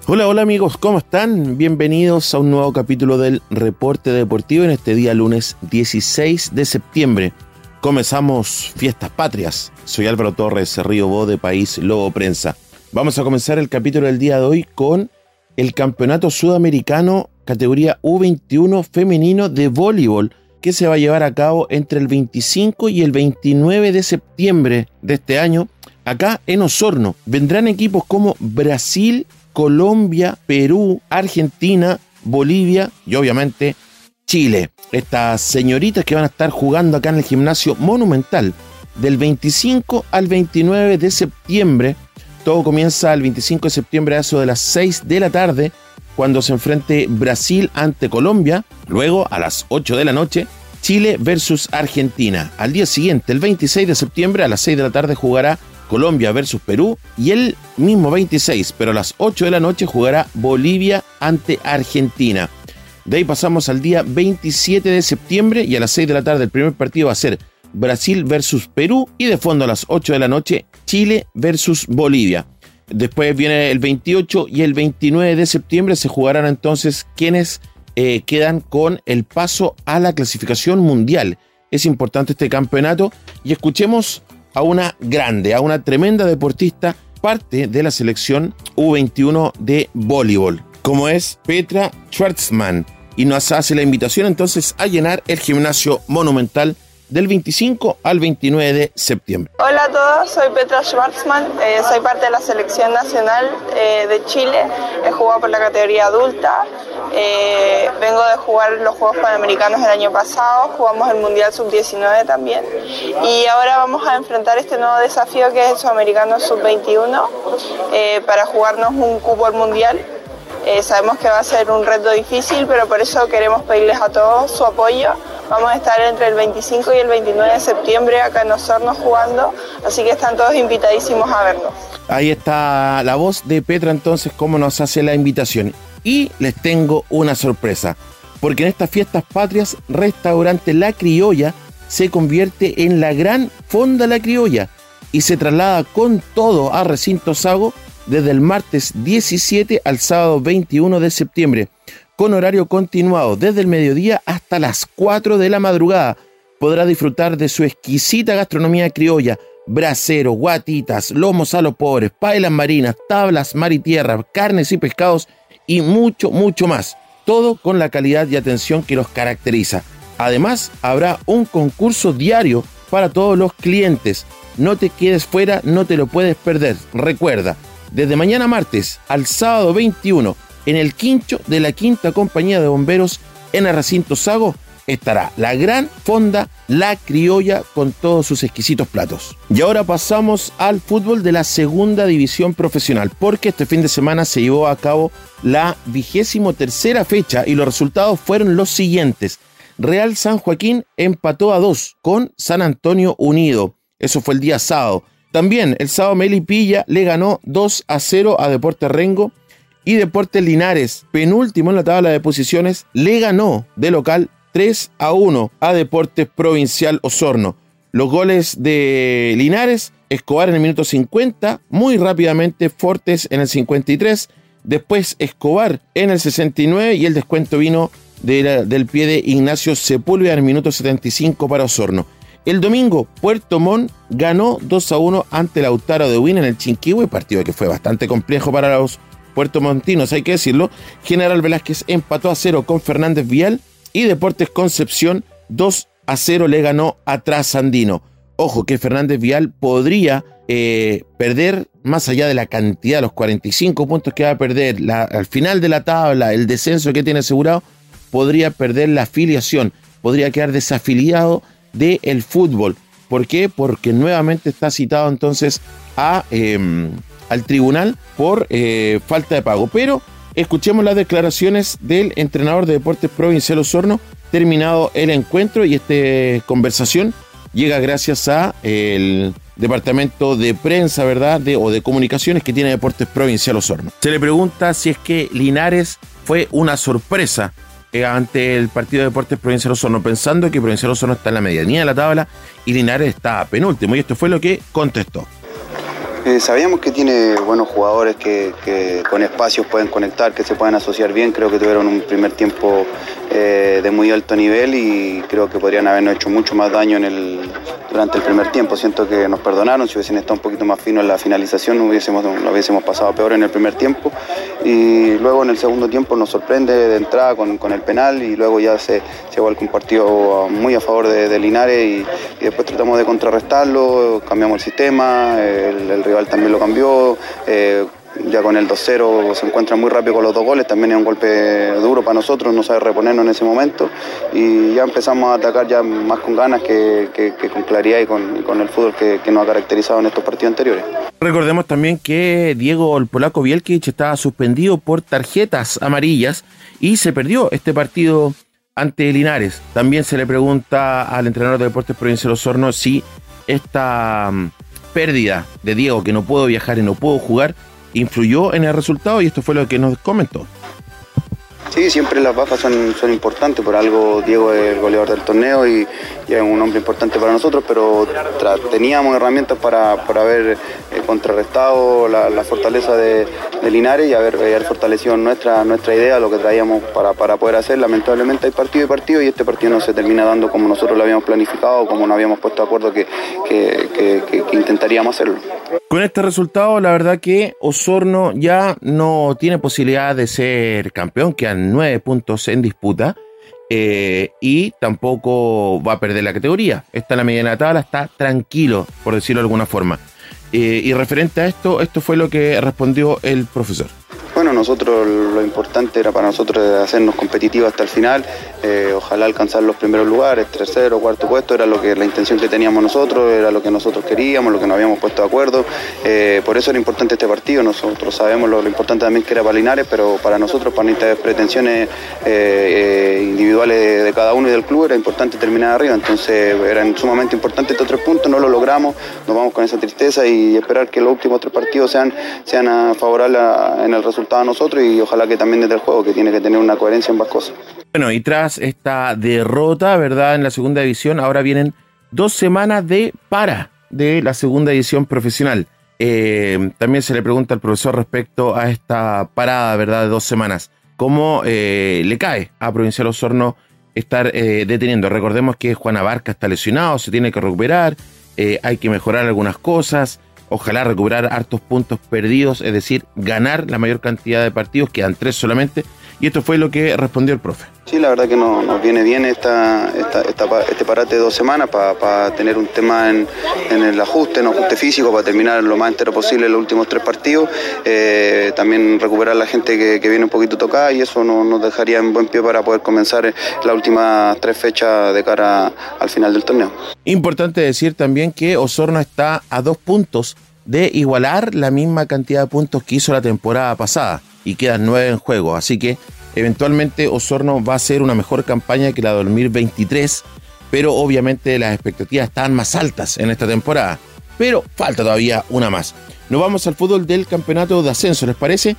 Hola, hola amigos, ¿cómo están? Bienvenidos a un nuevo capítulo del Reporte Deportivo en este día lunes 16 de septiembre. Comenzamos Fiestas Patrias. Soy Álvaro Torres, Río Bo de País Lobo Prensa. Vamos a comenzar el capítulo del día de hoy con el Campeonato Sudamericano categoría U21 femenino de voleibol que se va a llevar a cabo entre el 25 y el 29 de septiembre de este año acá en Osorno. Vendrán equipos como Brasil, Colombia, Perú, Argentina, Bolivia y obviamente Chile. Estas señoritas que van a estar jugando acá en el gimnasio Monumental del 25 al 29 de septiembre. Todo comienza el 25 de septiembre a eso de las 6 de la tarde cuando se enfrente Brasil ante Colombia. Luego a las 8 de la noche Chile versus Argentina. Al día siguiente, el 26 de septiembre a las 6 de la tarde jugará Colombia versus Perú y el mismo 26, pero a las 8 de la noche jugará Bolivia ante Argentina. De ahí pasamos al día 27 de septiembre y a las 6 de la tarde el primer partido va a ser Brasil versus Perú y de fondo a las 8 de la noche Chile versus Bolivia. Después viene el 28 y el 29 de septiembre se jugarán entonces quienes quedan con el paso a la clasificación mundial. Es importante este campeonato y escuchemos a una grande, a una tremenda deportista, parte de la selección U21 de voleibol, como es Petra Schwartzman, y nos hace la invitación entonces a llenar el gimnasio Monumental del 25 al 29 de septiembre. Hola a todos, soy Petra Schwartzman, soy parte de la selección nacional de Chile, he jugado por la categoría adulta, vengo de jugar los Juegos Panamericanos el año pasado, jugamos el Mundial Sub-19 también y ahora vamos a enfrentar este nuevo desafío que es el Sudamericano Sub-21 para jugarnos un cupo al Mundial. Sabemos que va a ser un reto difícil, pero por eso queremos pedirles a todos su apoyo. Vamos a estar entre el 25 y el 29 de septiembre acá en Osorno jugando, así que están todos invitadísimos a vernos. Ahí está la voz de Petra entonces, cómo nos hace la invitación. Y les tengo una sorpresa, porque en estas Fiestas Patrias, Restaurante La Criolla se convierte en la gran Fonda La Criolla y se traslada con todo a Recinto Sago desde el martes 17 al sábado 21 de septiembre, con horario continuado desde el mediodía hasta las 4 de la madrugada. Podrá disfrutar de su exquisita gastronomía criolla, brasero, guatitas, lomos a los pobres, paellas marinas, tablas mar y tierra, carnes y pescados y mucho, mucho más. Todo con la calidad y atención que los caracteriza. Además, habrá un concurso diario para todos los clientes. No te quedes fuera, no te lo puedes perder. Recuerda, desde mañana martes al sábado 21, en el quincho de la Quinta Compañía de Bomberos en el Recinto Sago, estará la gran Fonda La Criolla con todos sus exquisitos platos. Y ahora pasamos al fútbol de la segunda división profesional, porque este fin de semana se llevó a cabo la 23ª fecha y los resultados fueron los siguientes. Real San Joaquín empató a 2 con San Antonio Unido. Eso fue el día sábado. También el sábado Melipilla le ganó 2-0 a Deportes Rengo y Deportes Linares, penúltimo en la tabla de posiciones, le ganó de local 3-1 a Deportes Provincial Osorno. Los goles de Linares, Escobar en el minuto 50, muy rápidamente Fortes en el 53, después Escobar en el 69 y el descuento vino del pie de Ignacio Sepúlveda en el minuto 75 para Osorno. El domingo, Puerto Montt ganó 2-1 ante Lautaro de Huin en el Chinquihue, partido que fue bastante complejo para los puertomontinos, hay que decirlo. General Velázquez empató a 0 con Fernández Vial y Deportes Concepción 2-0 le ganó a Trasandino. Ojo que Fernández Vial podría perder, más allá de la cantidad de los 45 puntos que va a perder al final de la tabla, el descenso que tiene asegurado, podría perder la afiliación, podría quedar desafiliado del fútbol. ¿Por qué? Porque nuevamente está citado entonces al tribunal por falta de pago. Pero escuchemos las declaraciones del entrenador de Deportes Provincial Osorno terminado el encuentro, y esta conversación llega gracias a el departamento de prensa, ¿verdad? O de comunicaciones que tiene Deportes Provincial Osorno. Se le pregunta si es que Linares fue una sorpresa ante el partido de Deportes Provincial Osorno, pensando que Provincial Osorno está en la medianía de la tabla y Linares está penúltimo, y esto fue lo que contestó. Sabíamos que tiene buenos jugadores que con espacios pueden conectar, que se pueden asociar bien. Creo que tuvieron un primer tiempo de muy alto nivel y creo que podrían habernos hecho mucho más daño durante el primer tiempo. Siento que nos perdonaron, si hubiesen estado un poquito más finos en la finalización lo hubiésemos pasado peor en el primer tiempo, y luego en el segundo tiempo nos sorprende de entrada con el penal, y luego ya se vuelve un partido muy a favor de Linares, y después tratamos de contrarrestarlo, cambiamos el sistema, el rival también lo cambió. Ya con el 2-0 se encuentra muy rápido con los 2 goles, también es un golpe duro para nosotros, no sabe reponernos en ese momento, y ya empezamos a atacar ya más con ganas que con claridad y con el fútbol que nos ha caracterizado en estos partidos anteriores. Recordemos también que Diego el Polaco Bielkic estaba suspendido por tarjetas amarillas y se perdió este partido ante Linares. También se le pregunta al entrenador de Deportes Provincial Osorno si esta pérdida de Diego, que no pudo viajar y no pudo jugar, influyó en el resultado, y esto fue lo que nos comentó. Sí, siempre las bajas son importantes, por algo Diego es el goleador del torneo y es un hombre importante para nosotros, pero teníamos herramientas para haber contrarrestado la fortaleza de Linares y haber fortalecido nuestra idea, lo que traíamos para poder hacer. Lamentablemente hay partido y partido, y este partido no se termina dando como nosotros lo habíamos planificado, como nos habíamos puesto de acuerdo que intentaríamos hacerlo. Con este resultado, la verdad que Osorno ya no tiene posibilidad de ser campeón, quedan 9 puntos en disputa, y tampoco va a perder la categoría. Está en la mediana tabla, está tranquilo, por decirlo de alguna forma. Y referente a esto fue lo que respondió el profesor. Bueno, nosotros lo importante era para nosotros hacernos competitivos hasta el final, ojalá alcanzar los primeros lugares, tercero, cuarto puesto, era la intención que teníamos nosotros, era lo que nosotros queríamos, lo que nos habíamos puesto de acuerdo, por eso era importante este partido. Nosotros sabemos lo importante también que era para Linares, pero para nosotros, para nuestras pretensiones individuales de cada uno y del club, era importante terminar arriba, entonces eran sumamente importantes estos 3 puntos, no lo logramos, nos vamos con esa tristeza y esperar que los últimos 3 partidos sean favorables en el resultado a nosotros, y ojalá que también desde el juego, que tiene que tener una coherencia en ambas cosas. Bueno, y tras esta derrota, ¿verdad?, en la segunda división, ahora vienen 2 semanas de la segunda división profesional. También se le pregunta al profesor respecto a esta parada, ¿verdad?, de 2 semanas. ¿Cómo le cae a Provincial Osorno estar deteniendo? Recordemos que Juan Abarca está lesionado, se tiene que recuperar, hay que mejorar algunas cosas. Ojalá recuperar hartos puntos perdidos, es decir, ganar la mayor cantidad de partidos, quedan 3 solamente, y esto fue lo que respondió el profe. Sí, la verdad que nos viene bien este parate de 2 semanas para tener un tema en el ajuste físico, para terminar lo más entero posible los últimos 3 partidos, también recuperar la gente que viene un poquito tocada, y eso nos dejaría en buen pie para poder comenzar las últimas 3 fechas de cara al final del torneo. Importante decir también que Osorno está a 2 puntos de igualar la misma cantidad de puntos que hizo la temporada pasada, y quedan 9 en juego, así que eventualmente Osorno va a hacer una mejor campaña que la de 2023, pero obviamente las expectativas están más altas en esta temporada, pero falta todavía una más. Nos vamos al fútbol del campeonato de ascenso, ¿les parece?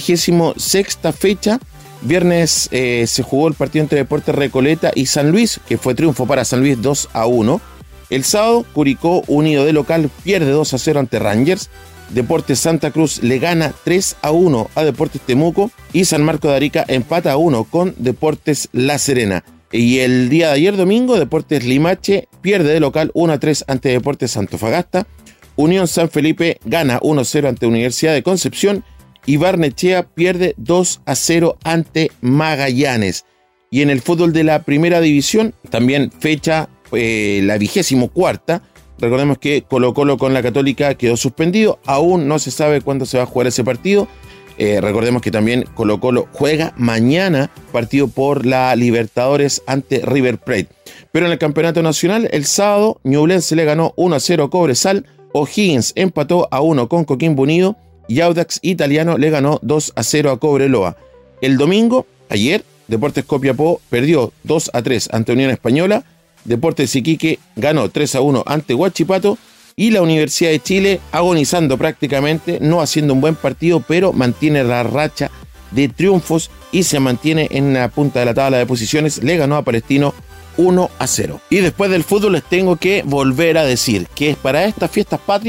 26ª fecha, viernes se jugó el partido entre Deportes Recoleta y San Luis, que fue triunfo para San Luis 2-1. El sábado, Curicó Unido de local pierde 2-0 ante Rangers. Deportes Santa Cruz le gana 3-1 a Deportes Temuco, y San Marcos de Arica empata a 1 con Deportes La Serena. Y el día de ayer domingo, Deportes Limache pierde de local 1-3 ante Deportes Antofagasta. Unión San Felipe gana 1-0 ante Universidad de Concepción, y Barnechea pierde 2-0 ante Magallanes. Y en el fútbol de la primera división, también fecha la 24ª. Recordemos que Colo-Colo con la Católica quedó suspendido, aún no se sabe cuándo se va a jugar ese partido. Recordemos que también Colo-Colo juega mañana partido por la Libertadores ante River Plate. Pero en el campeonato nacional, el sábado, Ñublense le ganó 1-0 a Cobresal, O'Higgins empató a 1 con Coquimbo Unido, y Audax Italiano le ganó 2-0 a Cobreloa. El domingo, ayer, Deportes Copiapó perdió 2-3 ante Unión Española, Deportes Iquique ganó 3-1 ante Huachipato, y la Universidad de Chile agonizando prácticamente, no haciendo un buen partido, pero mantiene la racha de triunfos y se mantiene en la punta de la tabla de posiciones, le ganó a Palestino 1-0. Y después del fútbol les tengo que volver a decir que para estas fiestas patrias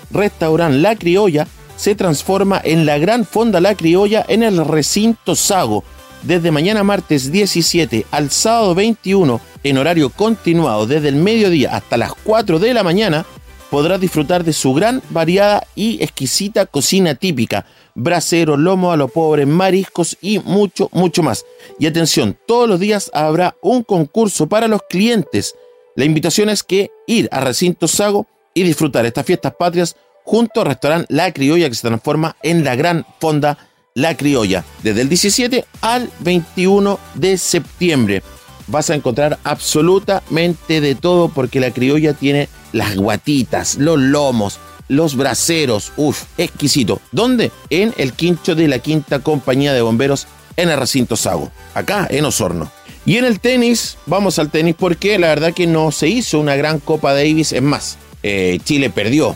Restaurante La Criolla se transforma en la Gran Fonda La Criolla en el recinto Sago. Desde mañana martes 17 al sábado 21, en horario continuado desde el mediodía hasta las 4 de la mañana, podrás disfrutar de su gran, variada y exquisita cocina típica, braseros, lomo a lo pobre, mariscos y mucho, mucho más. Y atención, todos los días habrá un concurso para los clientes. La invitación es que ir a Recinto Sago y disfrutar estas fiestas patrias junto al restaurante La Criolla, que se transforma en la Gran Fonda La Criolla, desde el 17 al 21 de septiembre. Vas a encontrar absolutamente de todo, porque La Criolla tiene las guatitas, los lomos, los braseros, exquisito. ¿Dónde? En el quincho de la Quinta Compañía de Bomberos en el Recinto Sago, acá en Osorno. Y en el tenis, vamos al tenis, porque la verdad que no se hizo una gran Copa Davis. Es más, Chile perdió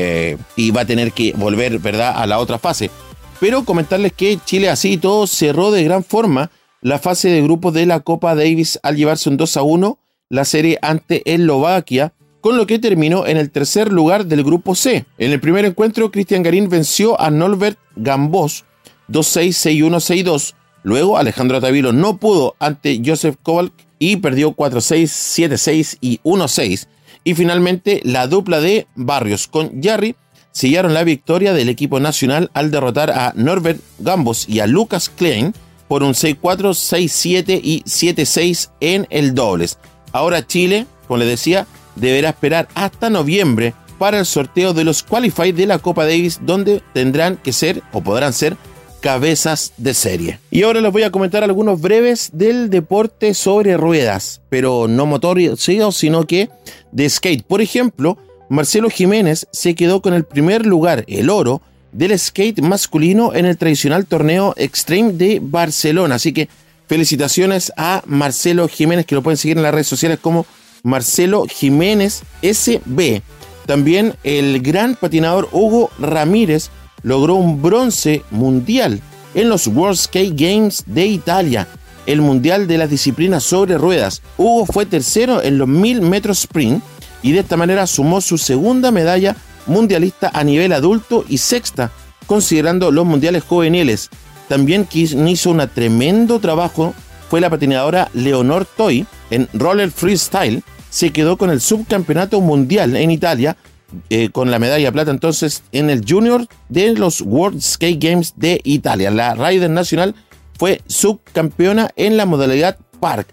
y va a tener que volver, ¿verdad?, a la otra fase. Pero comentarles que Chile así y todo cerró de gran forma la fase de grupos de la Copa Davis al llevarse un 2-1 la serie ante Eslovaquia, con lo que terminó en el tercer lugar del grupo C. En el primer encuentro, Cristian Garín venció a Norbert Gambos 2-6, 6-1, 6-2. Luego, Alejandro Tavilo no pudo ante Joseph Kovalk y perdió 4-6, 7-6 y 1-6. Y finalmente, la dupla de Barrios con Jarry sellaron la victoria del equipo nacional al derrotar a Norbert Gambos y a Lucas Klein por un 6-4, 6-7 y 7-6 en el dobles. Ahora Chile, como les decía, deberá esperar hasta noviembre para el sorteo de los qualifiers de la Copa Davis, donde tendrán que ser o podrán ser cabezas de serie. Y ahora les voy a comentar algunos breves del deporte sobre ruedas, pero no motorizados, sino que de skate. Por ejemplo, Marcelo Jiménez se quedó con el primer lugar, el oro, del skate masculino en el tradicional torneo Extreme de Barcelona. Así que felicitaciones a Marcelo Jiménez, que lo pueden seguir en las redes sociales como Marcelo Jiménez SB. También el gran patinador Hugo Ramírez logró un bronce mundial en los World Skate Games de Italia, el mundial de las disciplinas sobre ruedas. Hugo fue tercero en los 1000 metros sprint y de esta manera sumó su segunda medalla mundialista a nivel adulto y sexta, considerando los mundiales juveniles. También quien hizo un tremendo trabajo fue la patinadora Leonor Toy en roller freestyle. Se quedó con el subcampeonato mundial en Italia, con la medalla de plata entonces en el junior de los World Skate Games de Italia. La rider nacional fue subcampeona en la modalidad park.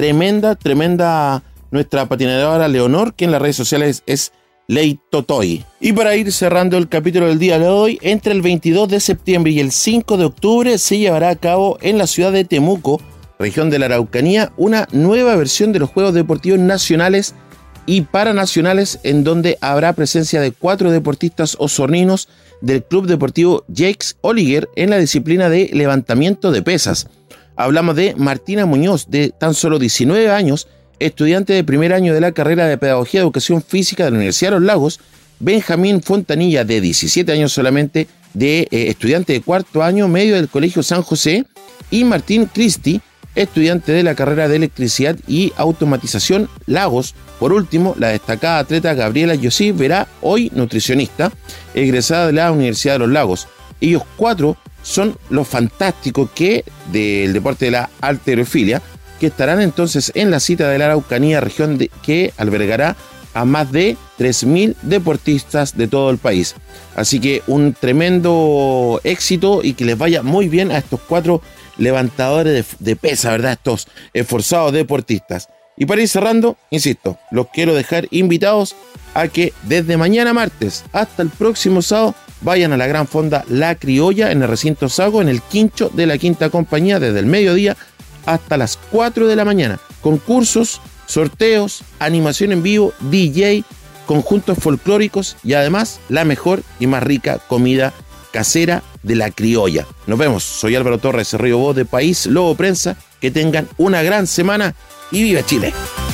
Tremenda nuestra patinadora Leonor, que en las redes sociales es Leito Toy. Y para ir cerrando el capítulo del día de hoy, entre el 22 de septiembre y el 5 de octubre se llevará a cabo en la ciudad de Temuco, región de la Araucanía, una nueva versión de los Juegos Deportivos Nacionales y Paranacionales, en donde habrá presencia de 4 deportistas osorninos del Club Deportivo Jacques Oliger en la disciplina de levantamiento de pesas. Hablamos de Martina Muñoz, de tan solo 19 años, estudiante de primer año de la carrera de Pedagogía y Educación Física de la Universidad de Los Lagos; Benjamín Fontanilla, de 17 años solamente, de estudiante de cuarto año medio del Colegio San José; y Martín Cristi, estudiante de la carrera de Electricidad y Automatización Lagos. Por último, la destacada atleta Gabriela Yossi Verá, hoy nutricionista, egresada de la Universidad de Los Lagos. Ellos 4 son los fantásticos del deporte de la halterofilia, que estarán entonces en la cita de la Araucanía, región que albergará a más de 3.000 deportistas de todo el país. Así que un tremendo éxito y que les vaya muy bien a estos 4 levantadores de pesa, ¿verdad? Estos esforzados deportistas. Y para ir cerrando, insisto, los quiero dejar invitados a que desde mañana martes hasta el próximo sábado vayan a la Gran Fonda La Criolla en el Recinto Sago, en el quincho de la Quinta Compañía, desde el mediodía hasta las 4 de la mañana. Concursos, sorteos, animación en vivo, DJ, conjuntos folclóricos y además la mejor y más rica comida casera de La Criolla. Nos vemos. Soy Álvaro Torres, Río Voz de País Lobo Prensa. Que tengan una gran semana y ¡viva Chile!